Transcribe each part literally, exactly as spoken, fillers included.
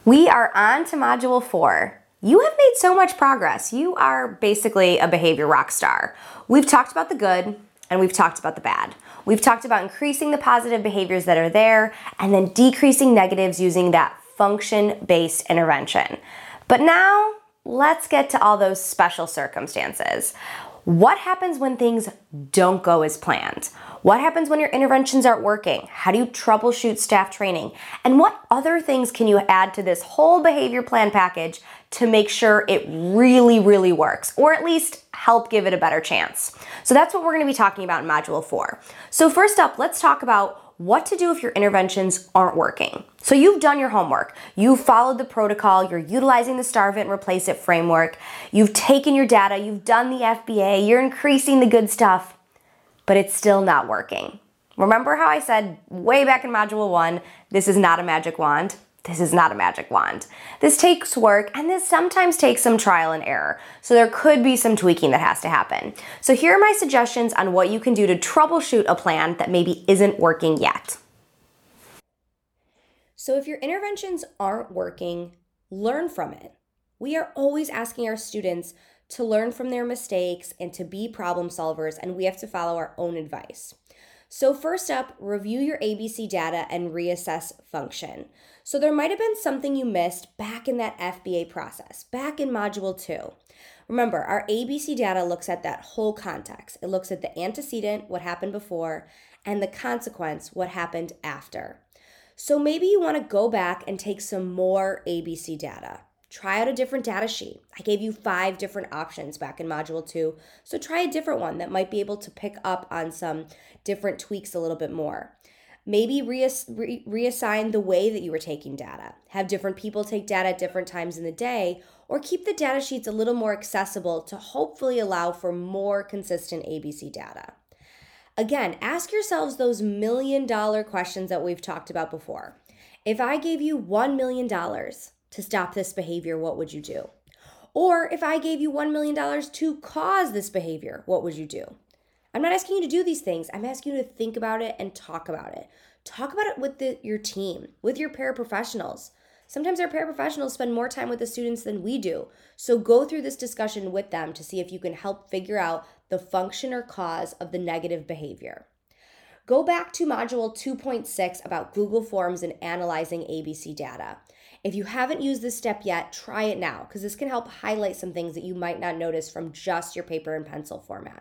We are on to Module four. You have made so much progress. You are basically a behavior rock star. We've talked about the good and we've talked about the bad. We've talked about increasing the positive behaviors that are there and then decreasing negatives using that function-based intervention. But now, let's get to all those special circumstances. What happens when things don't go as planned? What happens when your interventions aren't working? How do you troubleshoot staff training? And what other things can you add to this whole behavior plan package to make sure it really, really works, or at least help give it a better chance? So that's what we're going to be talking about in Module four. So first up, let's talk about what to do if your interventions aren't working. So you've done your homework, you've followed the protocol, you're utilizing the Starve It and Replace It framework, you've taken your data, you've done the F B A, you're increasing the good stuff, but it's still not working. Remember how I said way back in Module one, this is not a magic wand? This is not a magic wand. This takes work, and this sometimes takes some trial and error. So there could be some tweaking that has to happen. So here are my suggestions on what you can do to troubleshoot a plan that maybe isn't working yet. So if your interventions aren't working, learn from it. We are always asking our students to learn from their mistakes and to be problem solvers, and we have to follow our own advice. So first up, review your A B C data and reassess function. So there might have been something you missed back in that F B A process, back in Module two. Remember, our A B C data looks at that whole context. It looks at the antecedent, what happened before, and the consequence, what happened after. So maybe you want to go back and take some more A B C data. Try out a different data sheet. I gave you five different options back in Module two, so try a different one that might be able to pick up on some different tweaks a little bit more. Maybe reass- re- reassign the way that you were taking data. Have different people take data at different times in the day, or keep the data sheets a little more accessible to hopefully allow for more consistent A B C data. Again, ask yourselves those million dollar questions that we've talked about before. If I gave you one million dollars to stop this behavior, what would you do? Or if I gave you one million dollars to cause this behavior, what would you do? I'm not asking you to do these things. I'm asking you to think about it and talk about it. Talk about it with the, your team, with your paraprofessionals. Sometimes our paraprofessionals spend more time with the students than we do. So go through this discussion with them to see if you can help figure out the function or cause of the negative behavior. Go back to Module two point six about Google Forms and analyzing A B C data. If you haven't used this step yet, try it now, because this can help highlight some things that you might not notice from just your paper and pencil format.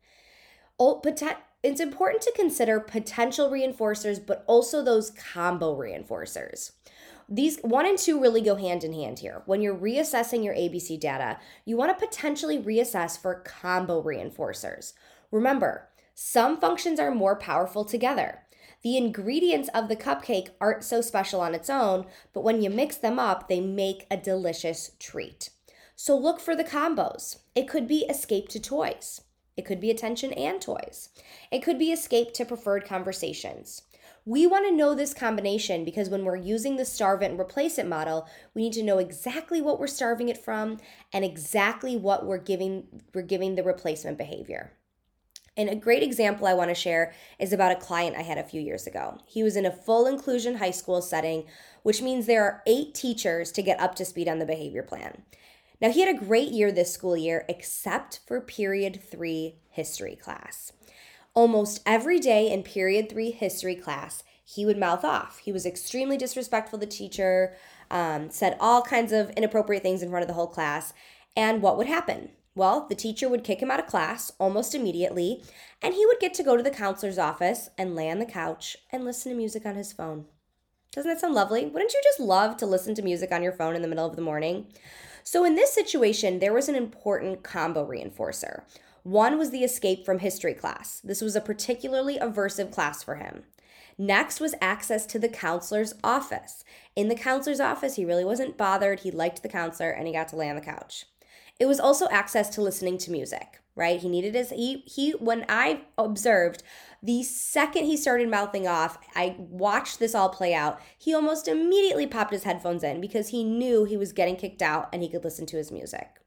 It's important to consider potential reinforcers, but also those combo reinforcers. These one and two really go hand in hand here. When you're reassessing your A B C data, you want to potentially reassess for combo reinforcers. Remember, some functions are more powerful together. The ingredients of the cupcake aren't so special on its own, but when you mix them up, they make a delicious treat. So look for the combos. It could be escape to toys. It could be attention and toys. It could be escape to preferred conversations. We want to know this combination because when we're using the Starve It and Replace It model, we need to know exactly what we're starving it from and exactly what we're giving, we're giving the replacement behavior. And a great example I want to share is about a client I had a few years ago. He was in a full inclusion high school setting, which means there are eight teachers to get up to speed on the behavior plan. Now, he had a great year this school year, except for period three history class. Almost every day in period three history class, he would mouth off. He was extremely disrespectful to the teacher, um, said all kinds of inappropriate things in front of the whole class. And what would happen? Well, the teacher would kick him out of class almost immediately, and he would get to go to the counselor's office and lay on the couch and listen to music on his phone. Doesn't that sound lovely? Wouldn't you just love to listen to music on your phone in the middle of the morning? So in this situation, there was an important combo reinforcer. One was the escape from history class. This was a particularly aversive class for him. Next was access to the counselor's office. In the counselor's office, he really wasn't bothered. He liked the counselor, and he got to lay on the couch. It was also access to listening to music, right? He needed his, he, he, when I observed, the second he started mouthing off, I watched this all play out. He almost immediately popped his headphones in because he knew he was getting kicked out and he could listen to his music.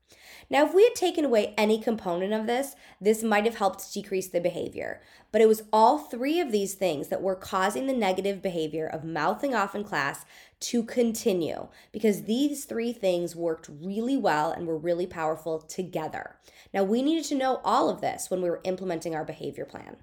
Now, if we had taken away any component of this, this might have helped decrease the behavior. But it was all three of these things that were causing the negative behavior of mouthing off in class to continue, because these three things worked really well and were really powerful together. Now, we needed to know all of this when we were implementing our behavior plan.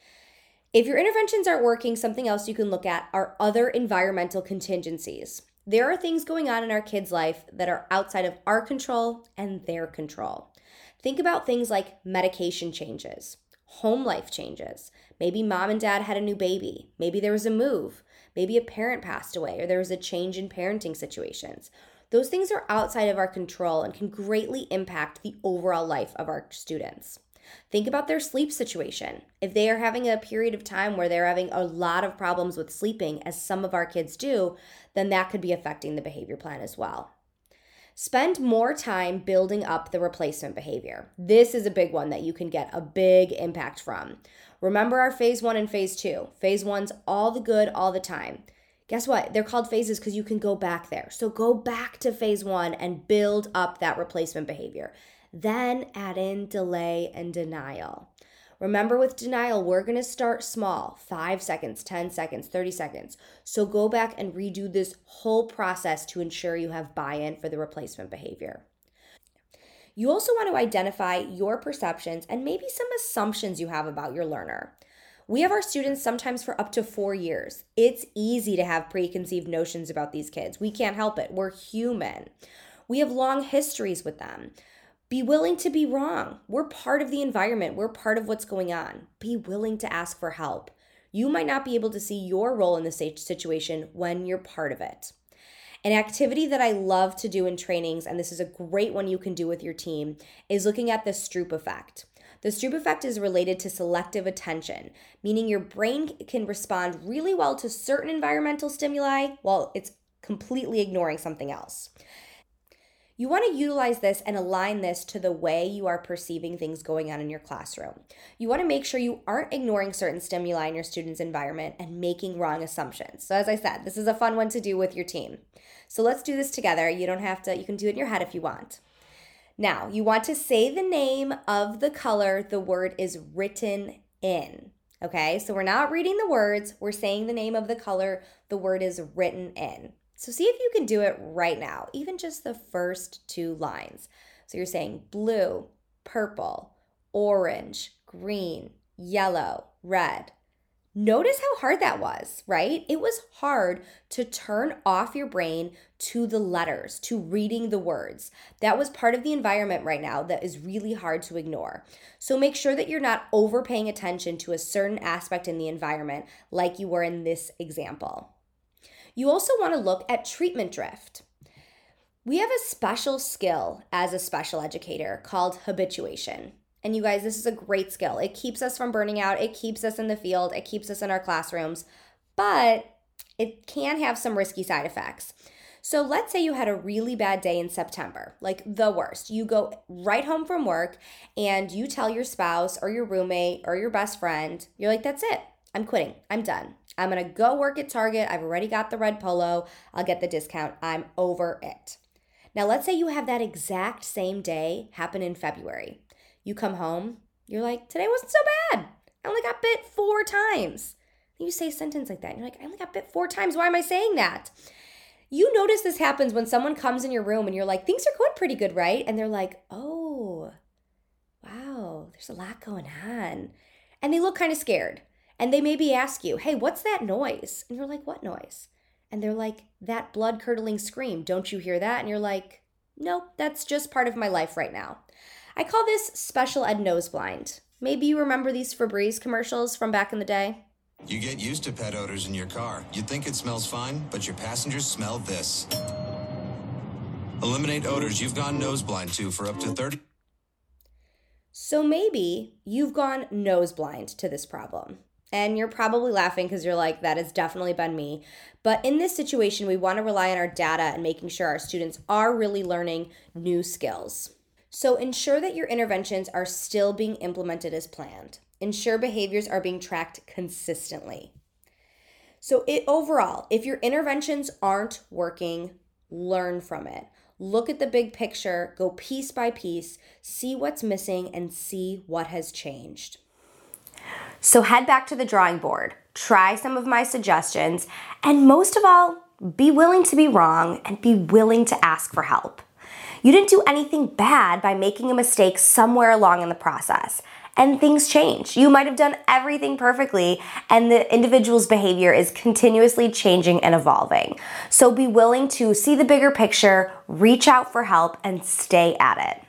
If your interventions aren't working, something else you can look at are other environmental contingencies. There are things going on in our kids' life that are outside of our control and their control. Think about things like medication changes, home life changes. Maybe mom and dad had a new baby. Maybe there was a move. Maybe a parent passed away or there was a change in parenting situations. Those things are outside of our control and can greatly impact the overall life of our students. Think about their sleep situation. If they are having a period of time where they're having a lot of problems with sleeping, as some of our kids do, then that could be affecting the behavior plan as well. Spend more time building up the replacement behavior. This is a big one that you can get a big impact from. Remember our phase one and phase two. Phase one's all the good all the time. Guess what? They're called phases because you can go back there. So go back to phase one and build up that replacement behavior. Then add in delay and denial. Remember, with denial, we're going to start small, five seconds, ten seconds, thirty seconds. So go back and redo this whole process to ensure you have buy-in for the replacement behavior. You also want to identify your perceptions and maybe some assumptions you have about your learner. We have our students sometimes for up to four years. It's easy to have preconceived notions about these kids. We can't help it. We're human. We have long histories with them. Be willing to be wrong. We're part of the environment. We're part of what's going on. Be willing to ask for help. You might not be able to see your role in the situation when you're part of it. An activity that I love to do in trainings, and this is a great one you can do with your team, is looking at the Stroop effect. The Stroop effect is related to selective attention, meaning your brain can respond really well to certain environmental stimuli while it's completely ignoring something else. You want to utilize this and align this to the way you are perceiving things going on in your classroom. You want to make sure you aren't ignoring certain stimuli in your student's environment and making wrong assumptions. So as I said, this is a fun one to do with your team. So let's do this together. You don't have to, you can do it in your head if you want. Now, you want to say the name of the color the word is written in. Okay, so we're not reading the words, we're saying the name of the color the word is written in. So see if you can do it right now, even just the first two lines. So you're saying blue, purple, orange, green, yellow, red. Notice how hard that was, right? It was hard to turn off your brain to the letters, to reading the words. That was part of the environment right now that is really hard to ignore. So make sure that you're not overpaying attention to a certain aspect in the environment like you were in this example. You also want to look at treatment drift. We have a special skill as a special educator called habituation. And you guys, this is a great skill. It keeps us from burning out. It keeps us in the field. It keeps us in our classrooms. But it can have some risky side effects. So let's say you had a really bad day in September, like the worst. You go right home from work and you tell your spouse or your roommate or your best friend, you're like, that's it. I'm quitting. I'm done. I'm going to go work at Target. I've already got the red polo. I'll get the discount. I'm over it. Now, let's say you have that exact same day happen in February. You come home. You're like, today wasn't so bad. I only got bit four times. You say a sentence like that. And you're like, I only got bit four times. Why am I saying that? You notice this happens when someone comes in your room and you're like, things are going pretty good, right? And they're like, oh, wow, there's a lot going on. And they look kind of scared. And they maybe ask you, hey, what's that noise? And you're like, what noise? And they're like, that blood-curdling scream. Don't you hear that? And you're like, nope, that's just part of my life right now. I call this special ed nose blind. Maybe you remember these Febreze commercials from back in the day. You get used to pet odors in your car. You'd think it smells fine, but your passengers smell this. Eliminate odors you've gone nose blind to for up to thirty. So maybe you've gone nose blind to this problem. And you're probably laughing because you're like, that has definitely been me. But in this situation, we want to rely on our data and making sure our students are really learning new skills. So ensure that your interventions are still being implemented as planned. Ensure behaviors are being tracked consistently. So it, overall, if your interventions aren't working, learn from it. Look at the big picture, go piece by piece, see what's missing, and see what has changed. So head back to the drawing board, try some of my suggestions, and most of all, be willing to be wrong and be willing to ask for help. You didn't do anything bad by making a mistake somewhere along in the process, and things change. You might have done everything perfectly, and the individual's behavior is continuously changing and evolving. So be willing to see the bigger picture, reach out for help, and stay at it.